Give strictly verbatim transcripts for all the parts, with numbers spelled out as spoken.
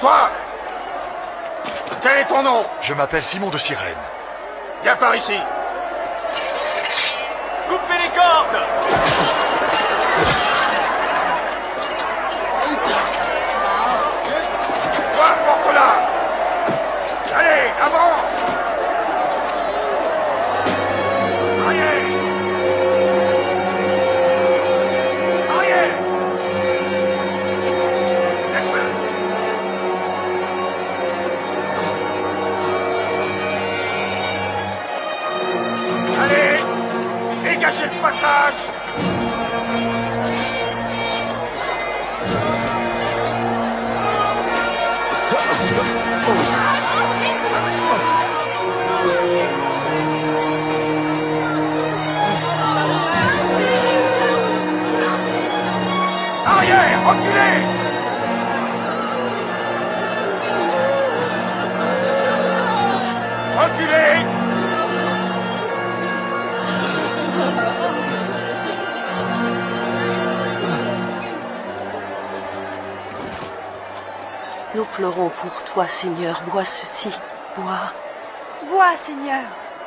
Toi! Quel est ton nom? Je m'appelle Simon de Cyrène. Viens par ici. Coupez les cordes! Toi, porte-la! Allez, avance! Arrière! Arrière! Laisse-le! Allez! Dégagez le passage! Arrière! Reculez! Reculez! Nous pleurons pour toi, Seigneur. Bois ceci. Bois. Bois, Seigneur.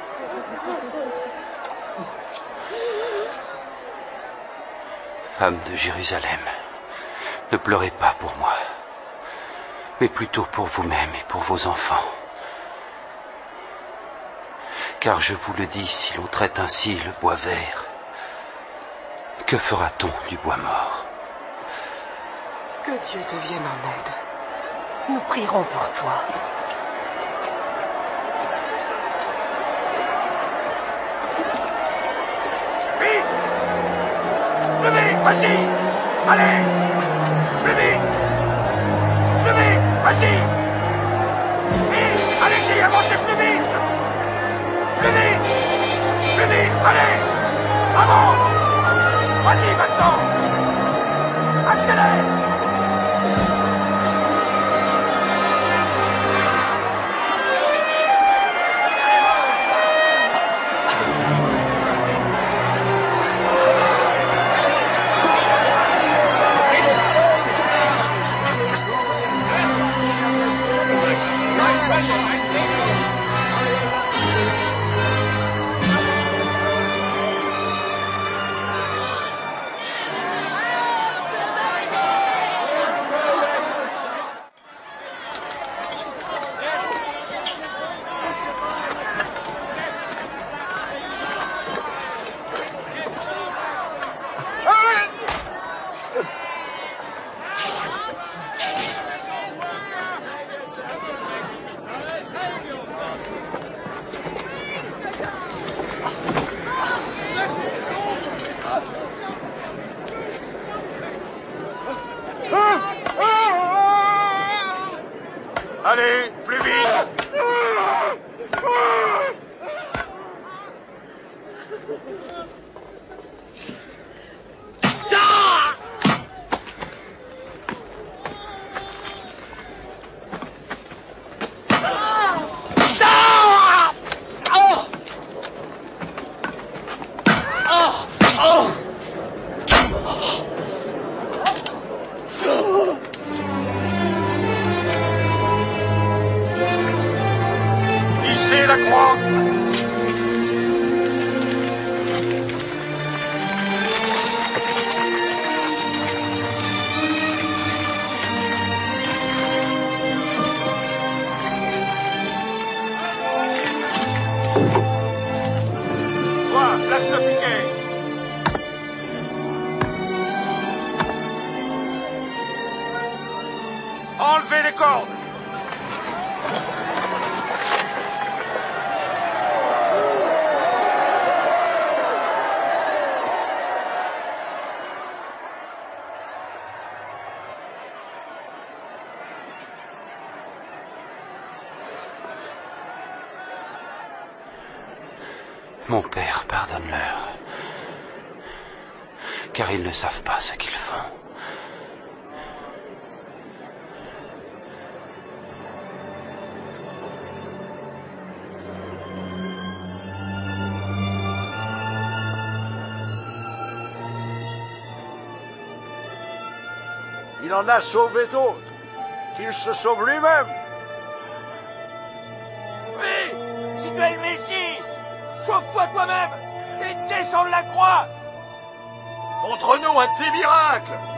Femme de Jérusalem, ne pleurez pas pour moi, mais plutôt pour vous-même et pour vos enfants. Car je vous le dis, si l'on traite ainsi le bois vert, que fera-t-on du bois mort? Que Dieu te vienne en aide. Nous prierons pour toi. Vite! Plus vite, vas-y! Allez! Plus vite! Plus vite, vas-y! Vite! Allez-y, avancez plus vite! Plus vite! Plus vite, allez! Avance! Vas-y maintenant! Accélère! Allez, plus vite! Hissez la croix! Toi, place le piquet! Enlevez les cordes! Mon Père, pardonne-leur, car ils ne savent pas ce qu'ils font. Il en a sauvé d'autres. qu'il se sauve lui-même. Oui, si tu es le Messie, sauve-toi toi-même et descends de la croix. Montre-nous un petit miracle.